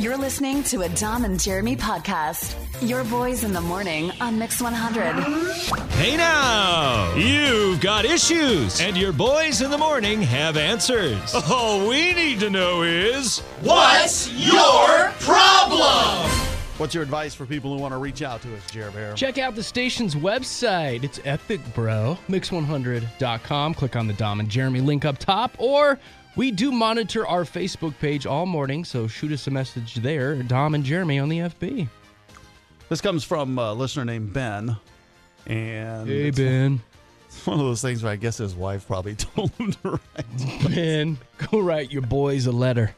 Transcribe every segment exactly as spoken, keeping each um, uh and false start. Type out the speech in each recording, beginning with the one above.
You're listening to a Dom and Jeremy podcast. Your boys in the morning on Mix one hundred. Hey now, you've got issues, and your boys in the morning have answers. All we need to know is, what's your problem? What's your advice for people who want to reach out to us, Jeremy? Check out the station's website. It's epic, bro. mix one hundred dot com. Click on the Dom and Jeremy link up top, or we do monitor our Facebook page all morning, so shoot us a message there, Dom and Jeremy on the F B. This comes from a listener named Ben. And hey, it's Ben. It's one of those things where I guess his wife probably told him to write. Ben, go write your boys a letter.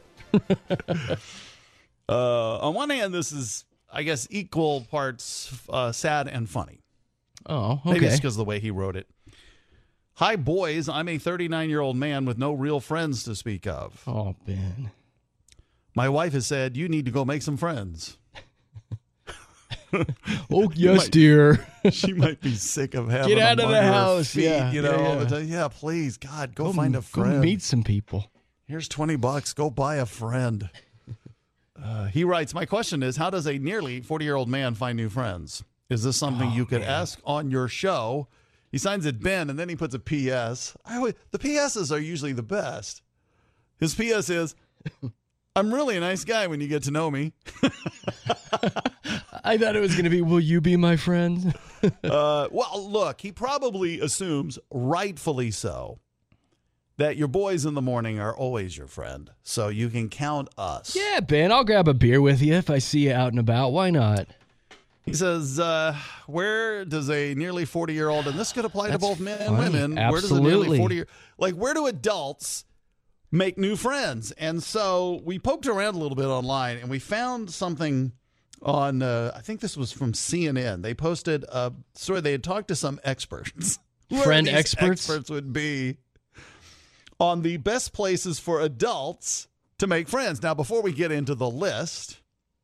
uh, on one hand, this is, I guess, equal parts uh, sad and funny. Oh, okay. Maybe it's because of the way he wrote it. Hi, boys. I'm a thirty-nine-year-old man with no real friends to speak of. Oh, Ben. My wife has said, you need to go make some friends. Oh, yes, might, dear. She might be sick of having Get out them of the under her house. feet, Yeah, you know, yeah, all the yeah. time. Yeah, please, God, go, Go find a friend. Go meet some people. Here's twenty bucks. Go buy a friend. Uh, he writes, my question is, how does a nearly forty-year-old man find new friends? Is this something Oh, you could man. ask on your show? He signs it Ben, and then he puts a P S. I always, the P S's are usually the best. His P S is, I'm really a nice guy when you get to know me. I thought it was going to be, will you be my friend? uh, well, look, he probably assumes, rightfully so, that your boys in the morning are always your friend. So you can count us. Yeah, Ben, I'll grab a beer with you if I see you out and about. Why not? He says, uh, where does a nearly forty-year-old, and this could apply That's to both men and funny. women, Absolutely. where does a nearly forty-year, like, where do adults make new friends? And so we poked around a little bit online, and we found something on, uh, I think this was from C N N. They posted a story. They had talked to some experts. Who Friend these experts? Experts would be on the best places for adults to make friends. Now, before we get into the list,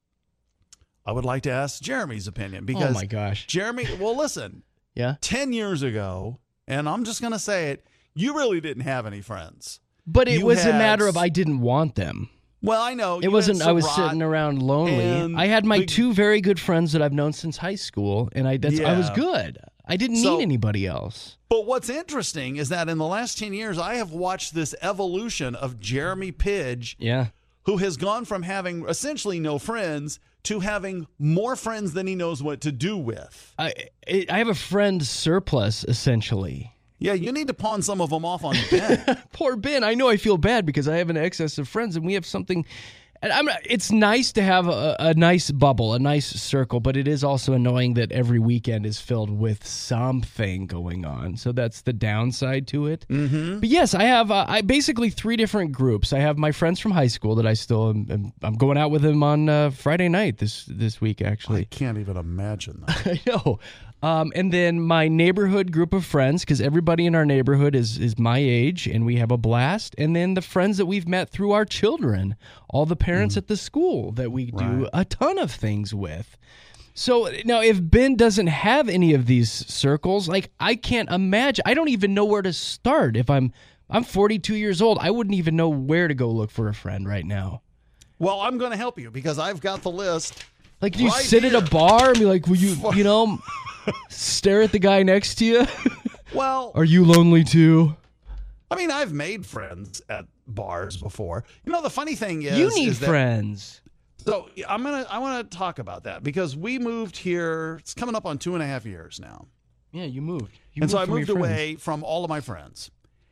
I would like to ask Jeremy's opinion because Oh, my gosh. Jeremy, well, listen, Yeah? ten years ago, and I'm just going to say it, you really didn't have any friends. But it You was a had- matter of I didn't want them. Well, I know. It you wasn't had I was Surratt, sitting around lonely. and I had my the- two very good friends that I've known since high school, and I that's, I was Yeah. good. I didn't So- need anybody else. But what's interesting is that in the last ten years, I have watched this evolution of Jeremy Pidge, Yeah. who has gone from having essentially no friends to having more friends than he knows what to do with. I I I have a friend surplus, essentially. Yeah, you need to pawn some of them off on Ben. Poor Ben. I know I feel bad because I have an excess of friends, and we have something. And I'm. It's nice to have a, a nice bubble, a nice circle, but it is also annoying that every weekend is filled with something going on. So that's the downside to it. Mm-hmm. But yes, I have. Uh, I basically three different groups. I have my friends from high school that I still am. am I'm going out with them on uh, Friday night this this week. I Actually, can't even imagine that. I know. Um, and then my neighborhood group of friends, because everybody in our neighborhood is is my age, and we have a blast. And then the friends that we've met through our children, all the parents at the school that we do Right. a ton of things with. So now, if Ben doesn't have any of these circles, like I can't imagine. I don't even know where to start. If I'm I'm forty-two years old, I wouldn't even know where to go look for a friend right now. Well, I'm going to help you because I've got the list. Like, do you Right sit here. at a bar and be like, will you, you know, stare at the guy next to you? Well, Are you lonely too? I mean, I've made friends at bars before. You know, the funny thing is, You need is that- friends. So I'm gonna, I want to talk about that because we moved here. It's coming up on two and a half years now, Yeah, you moved. You and so I from your moved friends. away from all of my friends,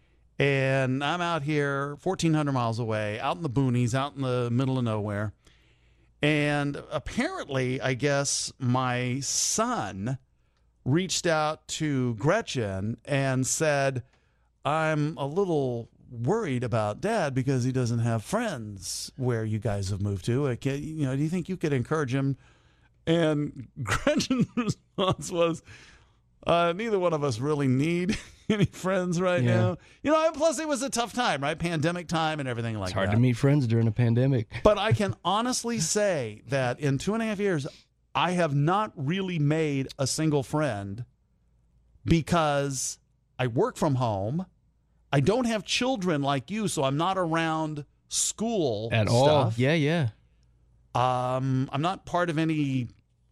and I'm out here fourteen hundred miles away, out in the boonies, out in the middle of nowhere. And apparently, I guess my son reached out to Gretchen and said, I'm a little worried about Dad because he doesn't have friends where you guys have moved to. I can't- You know, do you think you could encourage him? And Gretchen's response was, uh, neither one of us really need any friends right Yeah. now. You know, and plus it was a tough time, right? Pandemic time and everything like It's hard that. to meet friends during a pandemic. But I can honestly say that in two and a half years, I have not really made a single friend because I work from home. I don't have children like you, so I'm not around school At stuff. all. Yeah, yeah. Um, I'm not part of any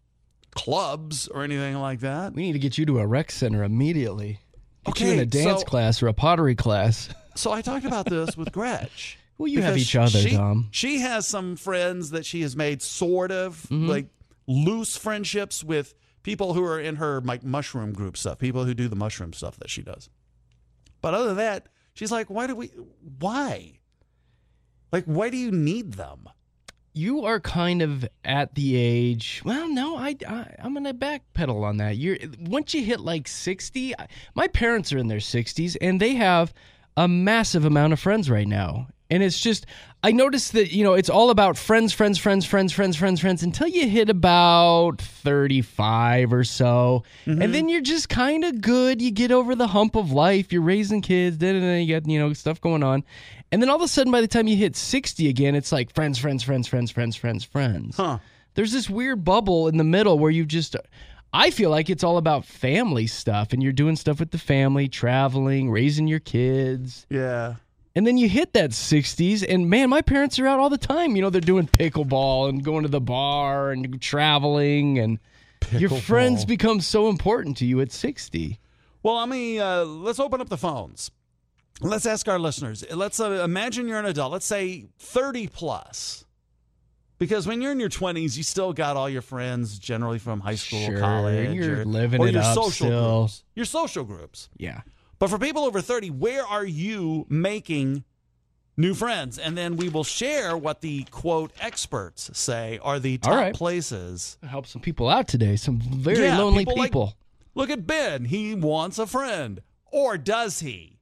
clubs or anything like that. We need to get you to a rec center immediately. Get you in Okay, a dance so- class or a pottery class. So I talked about this with Gretch. Well, you have Because each other, she, Dom. She has some friends that she has made sort of Mm-hmm. like loose friendships with people who are in her like mushroom group stuff, people who do the mushroom stuff that she does. But other than that, she's like, why do we, why? Like, why do you need them? You are kind of at the age. Well, no, I, I I'm gonna backpedal on that. You're once you hit like sixty. My parents are in their sixties, and they have a massive amount of friends right now. And it's just, I noticed that, you know, it's all about friends, friends, friends, friends, friends, friends, friends, until you hit about thirty-five or so. Mm-hmm. And then you're just kind of good. You get over the hump of life. You're raising kids. Then you got, you know, stuff going on. And then all of a sudden, by the time you hit sixty again, it's like friends, friends, friends, friends, friends, friends, friends. Huh. There's this weird bubble in the middle where you just, I feel like it's all about family stuff. And you're doing stuff with the family, traveling, raising your kids. Yeah. And then you hit that sixties, and man, my parents are out all the time. You know, they're doing pickleball and going to the bar and traveling, and your Pickleball. friends become so important to you at sixty. Well, I mean, uh, let's open up the phones. Let's ask our listeners. Let's uh, imagine you're an adult. Let's say thirty plus. Because when you're in your twenties, you still got all your friends generally from high school, Sure, college. you're or, living or it your up social still. groups. Your social groups. Yeah. But for people over thirty, where are you making new friends? And then we will share what the, quote, experts say are the top All right. places. Help some people out today. Some very Yeah, lonely people people. like- Look at Ben. He wants a friend. Or does he?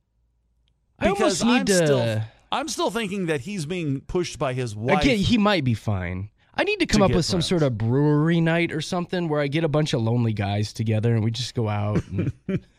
I almost need I'm to. still I'm still thinking that he's being pushed by his wife. Again, he might be fine. I need to come to up get with some friends. sort of brewery night or something where I get a bunch of lonely guys together and we just go out. And,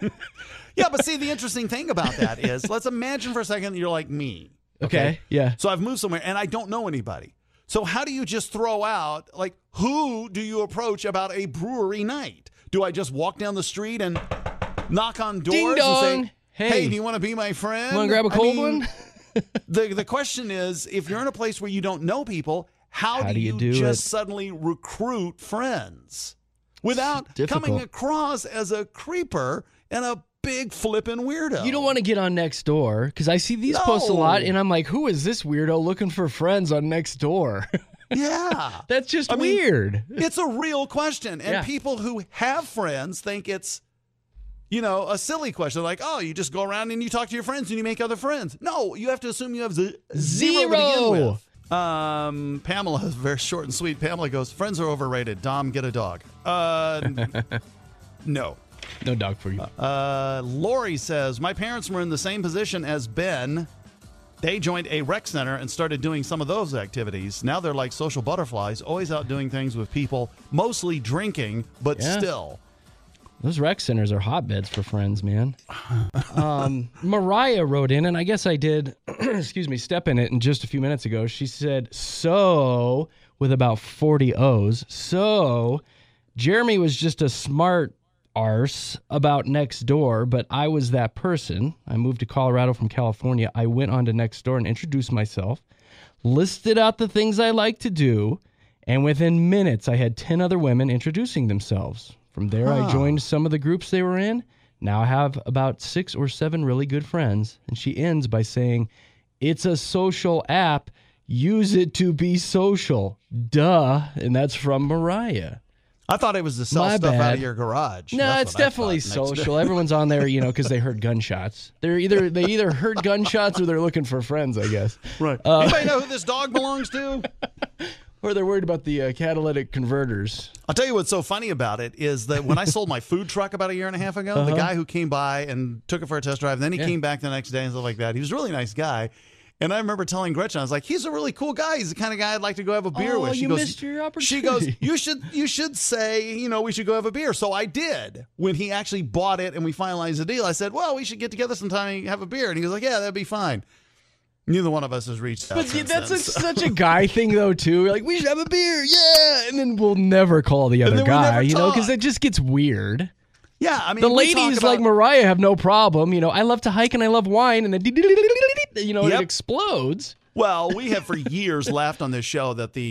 Yeah, but see, the interesting thing about that is, let's imagine for a second that you're like me. okay. Yeah. So I've moved somewhere and I don't know anybody. So how do you just throw out, like, who do you approach about a brewery night? Do I just walk down the street and knock on doors Ding and dong. say, Hey. hey, do you want to be my friend? Want to grab a I cold mean, one? the the question is, if you're in a place where you don't know people, how, How do, do you you, do just it? suddenly recruit friends without difficult. coming across as a creeper and a big flippin' weirdo? You don't want to get on Nextdoor because I see these posts a lot, No. and I'm like, who is this weirdo looking for friends on Nextdoor? Yeah. That's just I mean, weird. It's a real question. And Yeah. people who have friends think it's, you know, a silly question. Like, oh, you just go around and you talk to your friends and you make other friends. No, you have to assume you have z- zero, to begin Zero. with. Um, Pamela is very short and sweet. Pamela goes, friends are overrated. Dom, get a dog. Uh, n- no. No dog for you. Uh, Lori says, my parents were in the same position as Ben. They joined a rec center and started doing some of those activities. Now they're like social butterflies, always out doing things with people, mostly drinking, but Yeah. still. Those rec centers are hotbeds for friends, man. Um, Mariah wrote in, and I guess I did, excuse me, step in it in just a few minutes ago. She said, so, with about forty O's, so Jeremy was just a smart arse about Nextdoor, but I was that person. I moved to Colorado from California. I went on to Nextdoor and introduced myself, listed out the things I like to do, and within minutes, I had ten other women introducing themselves. From there, I joined some of the groups they were in. Now I have about six or seven really good friends. And she ends by saying, it's a social app. Use it to be social. Duh. And that's from Mariah. I thought it was to sell My stuff out bad. of your garage. No, That's it's what I definitely thought next. social. Everyone's on there, you know, because they heard gunshots. They're either they either heard gunshots or they're looking for friends, I guess. Right. Anybody know who this dog belongs to? Or they're worried about the uh, catalytic converters. I'll tell you what's so funny about it is that when I sold my food truck about a year and a half ago, the guy who came by and took it for a test drive, then he Uh-huh. Yeah. came back the next day and stuff like that. He was a really nice guy. And I remember telling Gretchen, I was like, he's a really cool guy. He's the kind of guy I'd like to go have a beer Oh, with. She you goes, missed your She goes, opportunity. you should you should say, you know, we should go have a beer. So I did. When he actually bought it and we finalized the deal, I said, well, we should get together sometime and have a beer. And he was like, yeah, that'd be fine. Neither one of us has reached out. But since that's then, a, so- such a guy thing, though, too. We're like, we should have a beer, yeah, and then we'll never call the other then we guy, never you know, because talk. it just gets weird. Yeah, I mean, The we talk ladies about- like Mariah have no problem, you know. I love to hike and I love wine, and then you know Yep. it explodes. Well, we have for years laughed on this show that the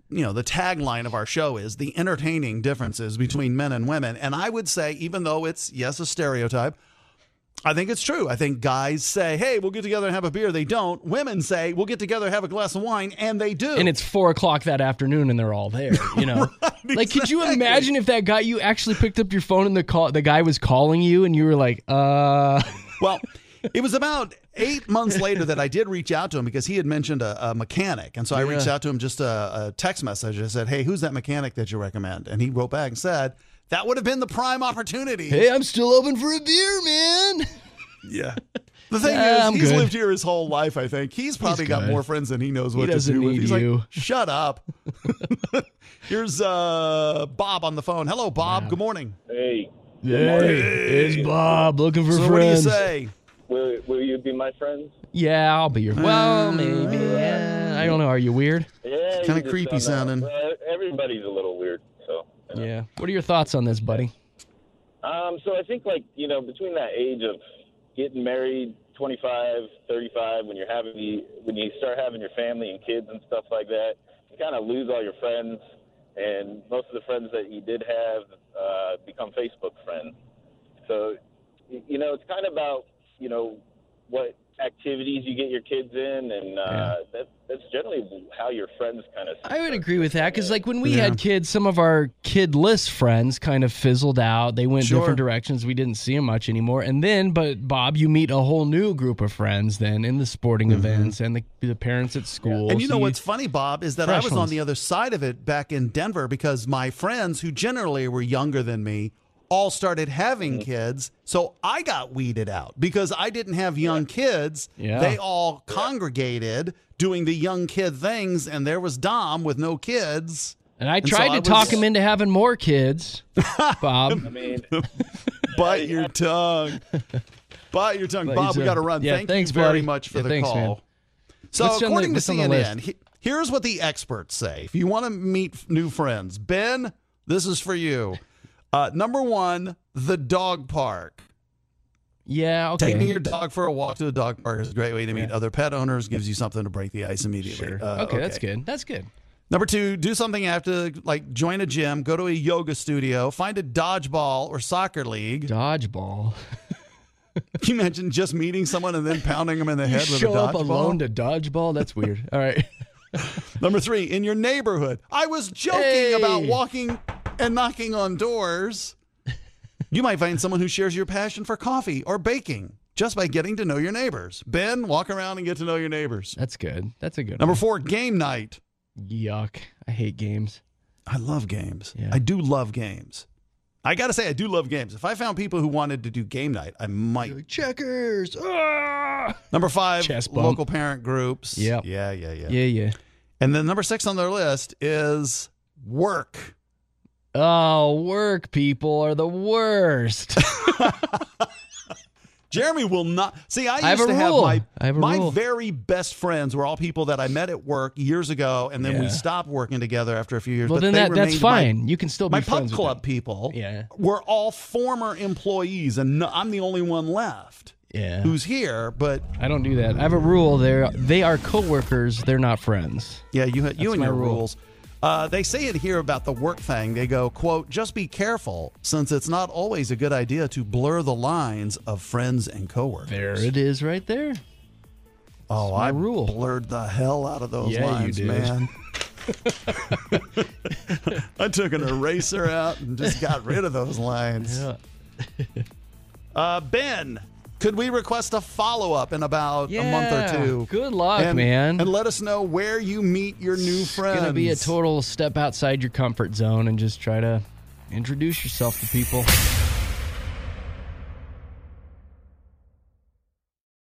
you know, the tagline of our show is the entertaining differences between men and women. And I would say, even though it's, yes, a stereotype, I think it's true. I think guys say, hey, we'll get together and have a beer. They don't. Women say, we'll get together and have a glass of wine. And they do. And it's four o'clock that afternoon and they're all there, you know? Right, like, could you exactly. imagine if that guy, you actually picked up your phone and the call, the guy was calling you and you were like, uh... Well, it was about eight months later that I did reach out to him because he had mentioned a, a mechanic. And so I Yeah. reached out to him, just a, a text message. I said, hey, who's that mechanic that you recommend? And he wrote back and said, that would have been the prime opportunity. Hey, I'm still open for a beer, man. Yeah. The thing Yeah, is, I'm he's good. lived here his whole life, I think. He's probably He's got good. more friends than he knows He what to doesn't do with. need He's you. like, shut up. Here's uh, Bob on the phone. Hello, Bob. Good morning. Hey, Hey, it's Bob looking for So friends. what do you say? will, will you be my friend? Yeah, I'll be your. Well, maybe. Yeah, I don't know. Are you weird? Yeah, Kinda you just creepy don't know. sounding. Well, everybody's a little weird, so. you know. Yeah. What are your thoughts on this, buddy? Um, so I think, like, you know, between that age of getting married, twenty-five, thirty-five, when you're having the, when you start having your family and kids and stuff like that, you kind of lose all your friends, and most of the friends that you did have uh, become Facebook friends. So, y- you know, it's kind of about, you know, what activities you get your kids in, and uh, Yeah. that, that's generally how your friends kind of. I would agree with that because, like, when we Yeah. had kids, some of our kidless friends kind of fizzled out. They went Sure. different directions. We didn't see them much anymore. And then, but Bob, you meet a whole new group of friends then in the sporting events and the, the parents at school. And you So know what's funny, Bob, is that I Fresh was on ones. the other side of it back in Denver because my friends, who generally were younger than me, all started having kids. So I got weeded out because I didn't have young kids. Yeah. They all congregated doing the young kid things, and there was Dom with no kids. And I And so tried I to was- talk him into having more kids, Bob. I mean, Bite your tongue. Bite your tongue. But Bob, he's we a- got to run. yeah, Thank thanks, you very buddy. much for Yeah, the thanks, call. man. So What's on the- according to what's on the C N N, list? he- here's what the experts say. If you want to meet new friends, Ben, this is for you. Uh, number one, the dog park. Yeah, okay. Taking your dog for a walk to the dog park is a great way to meet other pet owners, gives you something to break the ice immediately. Sure. Uh, okay, that's good. That's good. Number two, do something after, like join a gym, go to a yoga studio, find a dodgeball or soccer league. Dodgeball. You mentioned just meeting someone and then pounding them in the You head with a show up dodgeball. alone to dodgeball? That's weird. All right. Number three, in your neighborhood. I was joking Hey. about walking and knocking on doors. You might find someone who shares your passion for coffee or baking just by getting to know your neighbors. Ben, walk around and get to know your neighbors. That's good. That's a good Number one. four, game night. Yuck. I hate games. I love games. Yeah. I do love games. I got to say, I do love games. If I found people who wanted to do game night, I might. Checkers. Ah! Number five, Chest bump. local parent groups. Yep. Yeah, yeah, yeah, Yeah, yeah. And then number six on their list is work. Oh, work people are the worst. Jeremy will not see. I used I have a to have rule. my I have a my rule. very best friends were all people that I met at work years ago, and then we Yeah. stopped working together after a few years. Well, but then they that, that's remained my- fine. You can still My, be pub friends with club them. people Yeah. were all former employees, and no, I'm the only one left Yeah. who's here. But I don't do that. I have a rule. They're they are coworkers. They're not friends. yeah, you you That's and my your rule. rules. Uh, they say it here about the work thing. They go, quote, just be careful, since it's not always a good idea to blur the lines of friends and coworkers. There it is, right there. Oh, my I rule. blurred the hell out of those Yeah, you lines, did. man. I took an eraser out and just got rid of those lines. Yeah. Uh, Ben, could we request a follow-up in about a month Yeah. or two? Good luck, and, man. And let us know where you meet your new friends. It's gonna be a total step outside your comfort zone and just try to introduce yourself to people.